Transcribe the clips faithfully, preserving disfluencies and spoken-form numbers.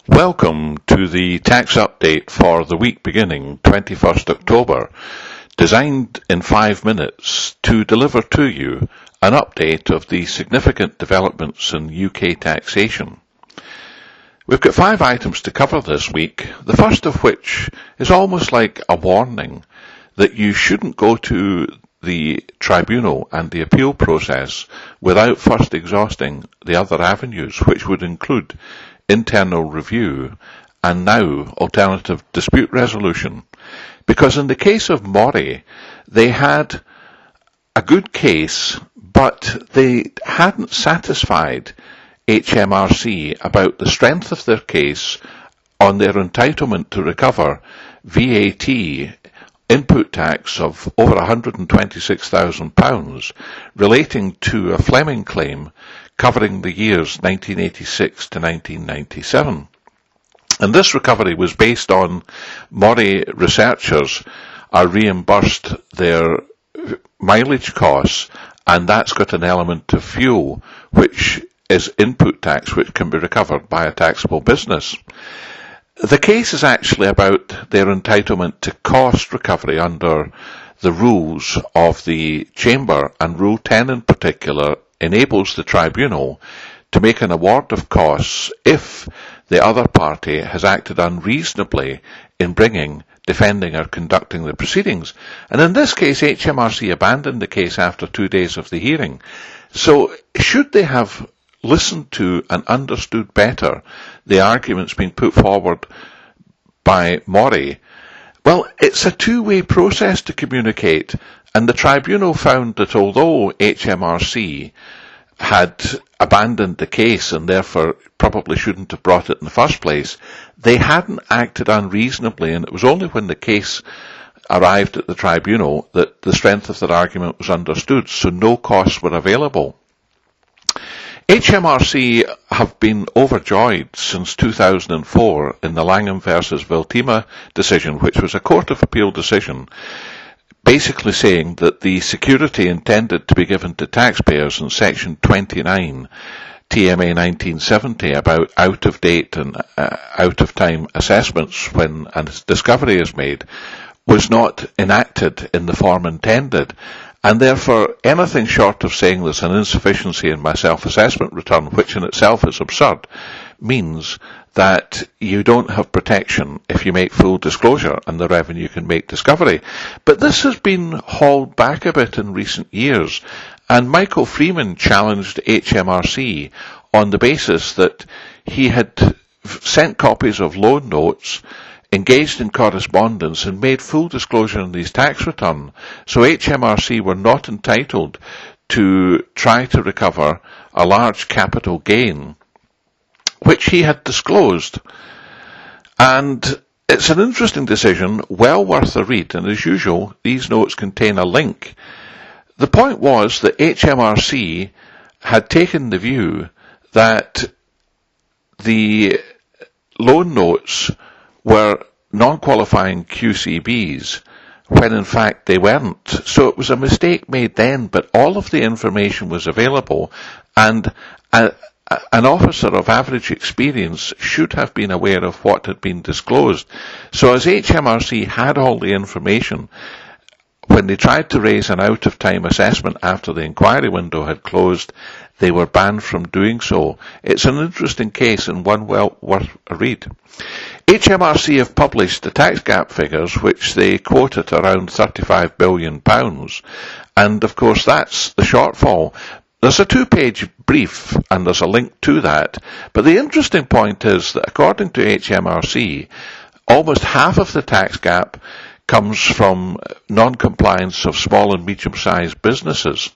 Welcome to the tax update for the week beginning twenty-first October, designed in five minutes to deliver to you an update of the significant developments in U K taxation. We've got five items to cover this week, the first of which is almost like a warning that you shouldn't go to the tribunal and the appeal process without first exhausting the other avenues, which would include internal review and now alternative dispute resolution. Because in the case of Moray, they had a good case, but they hadn't satisfied H M R C about the strength of their case on their entitlement to recover V A T input tax of over one hundred twenty-six thousand pounds relating to a Fleming claim covering the years nineteen eighty-six to nineteen ninety-seven. And this recovery was based on Moray researchers are reimbursed their mileage costs, and that's got an element of fuel, which is input tax, which can be recovered by a taxable business. The case is actually about their entitlement to cost recovery under the rules of the Chamber, and Rule ten in particular enables the tribunal to make an award of costs if the other party has acted unreasonably in bringing, defending or conducting the proceedings. And in this case, H M R C abandoned the case after two days of the hearing. So should they have listened to and understood better the arguments being put forward by Moray? Well, it's a two-way process to communicate, and the tribunal found that although H M R C had abandoned the case and therefore probably shouldn't have brought it in the first place, they hadn't acted unreasonably, and it was only when the case arrived at the tribunal that the strength of their argument was understood, so no costs were available. H M R C have been overjoyed since two thousand four in the Langham versus Veltima decision, which was a Court of Appeal decision, basically saying that the security intended to be given to taxpayers in Section twenty-nine T M A nineteen seventy about out-of-date and uh, out-of-time assessments when a discovery is made was not enacted in the form intended. And therefore, anything short of saying there's an insufficiency in my self-assessment return, which in itself is absurd, means that you don't have protection if you make full disclosure and the revenue can make discovery. But this has been hauled back a bit in recent years, and Michael Freeman challenged H M R C on the basis that he had sent copies of loan notes, engaged in correspondence, and made full disclosure in these tax return. So H M R C were not entitled to try to recover a large capital gain, which he had disclosed. And it's an interesting decision, well worth a read, and as usual, these notes contain a link. The point was that H M R C had taken the view that the loan notes were non-qualifying Q C Bs, when in fact they weren't. So it was a mistake made then, but all of the information was available, and a, a, an officer of average experience should have been aware of what had been disclosed. So as H M R C had all the information, when they tried to raise an out-of-time assessment after the inquiry window had closed, they were banned from doing so. It's an interesting case and one well worth a read. H M R C have published the tax gap figures, which they quote at around thirty-five billion pounds, and of course that's the shortfall. There's a two-page brief, and there's a link to that, but the interesting point is that according to H M R C, almost half of the tax gap comes from non-compliance of small and medium-sized businesses.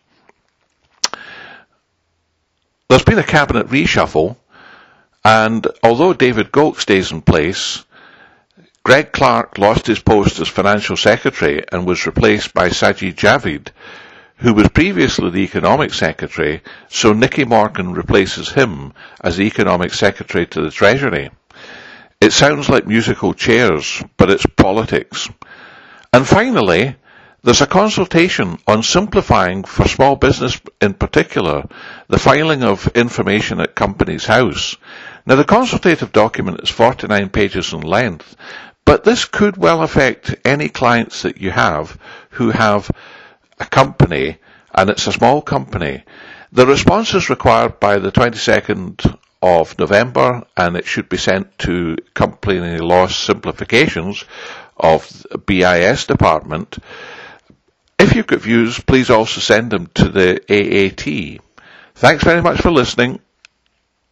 There's been a cabinet reshuffle, and although David Gauke stays in place, Greg Clark lost his post as Financial Secretary and was replaced by Sajid Javid, who was previously the Economic Secretary, so Nicky Morgan replaces him as the Economic Secretary to the Treasury. It sounds like musical chairs, but it's politics. And finally, there's a consultation on simplifying, for small business in particular, the filing of information at Companies House. Now, the consultative document is forty-nine pages in length, but this could well affect any clients that you have who have a company, and it's a small company. The response is required by the twenty-second of November, and it should be sent to Company Law Simplifications of the B I S department. If you've got views, please also send them to the A A T. Thanks very much for listening.